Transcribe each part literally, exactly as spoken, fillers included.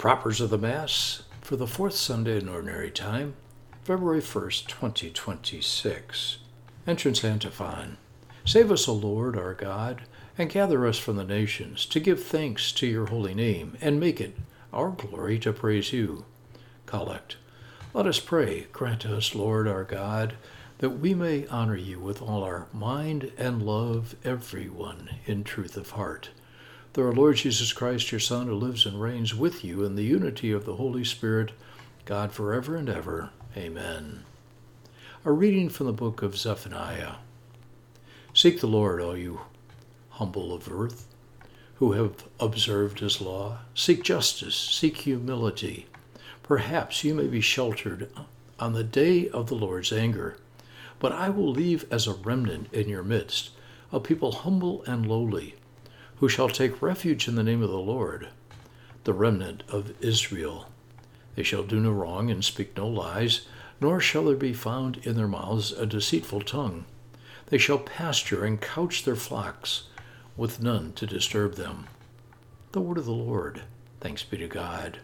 Propers of the Mass for the fourth Sunday in Ordinary Time, February first, twenty twenty-six. Entrance Antiphon. Save us, O Lord, our God, and gather us from the nations, to give thanks to your holy name, and make it our glory to praise you. Collect. Let us pray, grant us, Lord our God, that we may honor you with all our mind and love everyone in truth of heart. Through our Lord Jesus Christ, your Son, who lives and reigns with you in the unity of the Holy Spirit, God forever and ever. Amen. A reading from the book of Zephaniah. Seek the Lord, all you humble of earth, who have observed his law. Seek justice, seek humility. Perhaps you may be sheltered on the day of the Lord's anger. But I will leave as a remnant in your midst, a people humble and lowly, who shall take refuge in the name of the Lord, the remnant of Israel. They shall do no wrong and speak no lies, nor shall there be found in their mouths a deceitful tongue. They shall pasture and couch their flocks, with none to disturb them. The word of the Lord. Thanks be to God.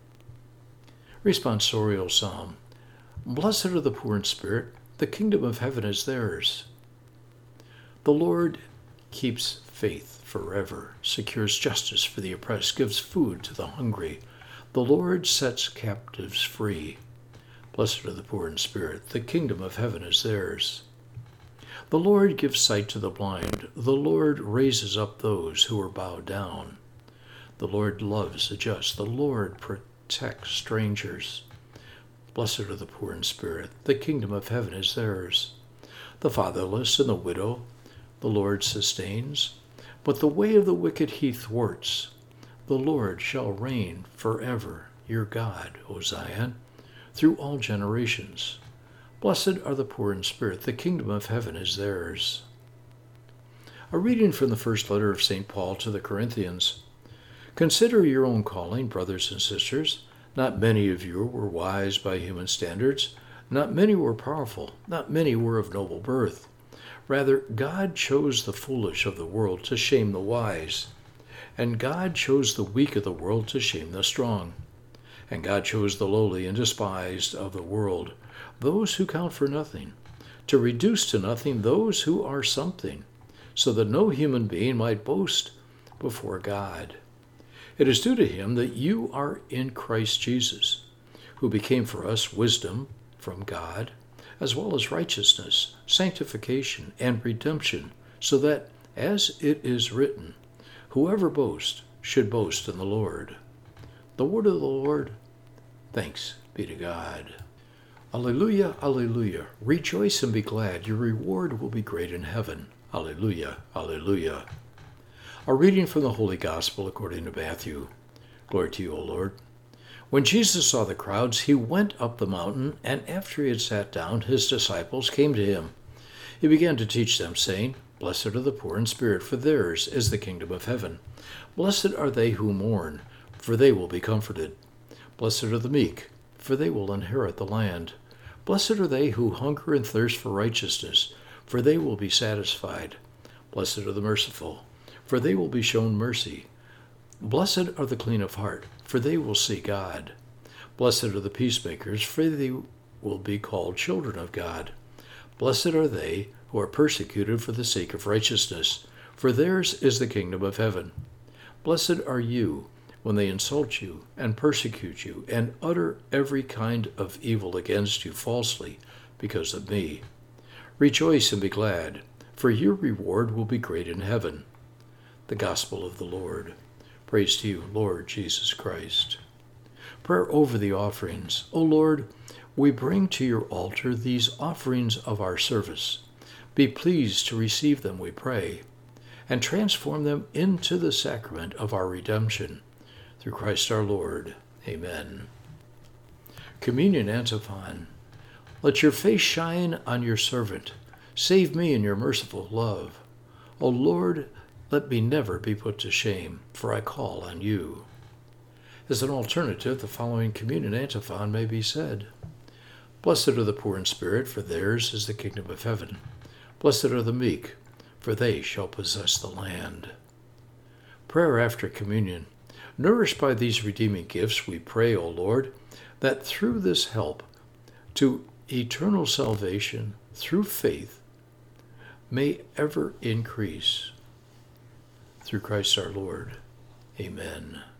Responsorial Psalm. Blessed are the poor in spirit, the kingdom of heaven is theirs. The Lord keeps faith forever, secures justice for the oppressed, gives food to the hungry. The Lord sets captives free. Blessed are the poor in spirit, the kingdom of heaven is theirs. The Lord gives sight to the blind. The Lord raises up those who are bowed down. The Lord loves the just. The Lord protects strangers. Blessed are the poor in spirit, the kingdom of heaven is theirs. The fatherless and the widow the Lord sustains, but the way of the wicked he thwarts. The Lord shall reign forever, your God, O Zion, through all generations. Blessed are the poor in spirit, the kingdom of heaven is theirs. A reading from the first letter of Saint Paul to the Corinthians. Consider your own calling, brothers and sisters. Not many of you were wise by human standards. Not many were powerful. Not many were of noble birth. Rather, God chose the foolish of the world to shame the wise. And God chose the weak of the world to shame the strong. And God chose the lowly and despised of the world, those who count for nothing, to reduce to nothing those who are something, so that no human being might boast before God. It is due to him that you are in Christ Jesus, who became for us wisdom from God, as well as righteousness, sanctification, and redemption, so that, as it is written, whoever boasts should boast in the Lord. The word of the Lord. Thanks be to God. Alleluia, alleluia. Rejoice and be glad. Your reward will be great in heaven. Alleluia, alleluia. A reading from the Holy Gospel according to Matthew. Glory to you, O Lord. When Jesus saw the crowds, he went up the mountain, and after he had sat down, his disciples came to him. He began to teach them, saying, Blessed are the poor in spirit, for theirs is the kingdom of heaven. Blessed are they who mourn, for they will be comforted. Blessed are the meek, for they will inherit the land. Blessed are they who hunger and thirst for righteousness, for they will be satisfied. Blessed are the merciful, for they will be shown mercy. Blessed are the clean of heart, for they will see God. Blessed are the peacemakers, for they will be called children of God. Blessed are they who are persecuted for the sake of righteousness, for theirs is the kingdom of heaven. Blessed are you when they insult you and persecute you and utter every kind of evil against you falsely because of me. Rejoice and be glad, for your reward will be great in heaven. The Gospel of the Lord. Praise to you, Lord Jesus Christ. Prayer over the offerings. O Lord, we bring to your altar these offerings of our service. Be pleased to receive them, we pray, and transform them into the sacrament of our redemption. Through Christ our Lord. Amen. Communion Antiphon. Let your face shine on your servant. Save me in your merciful love. O Lord, let me never be put to shame, for I call on you. As an alternative, the following communion antiphon may be said. Blessed are the poor in spirit, for theirs is the kingdom of heaven. Blessed are the meek, for they shall possess the land. Prayer after communion. Nourished by these redeeming gifts, we pray, O Lord, that through this help to eternal salvation through faith may ever increase. Through Christ our Lord. Amen.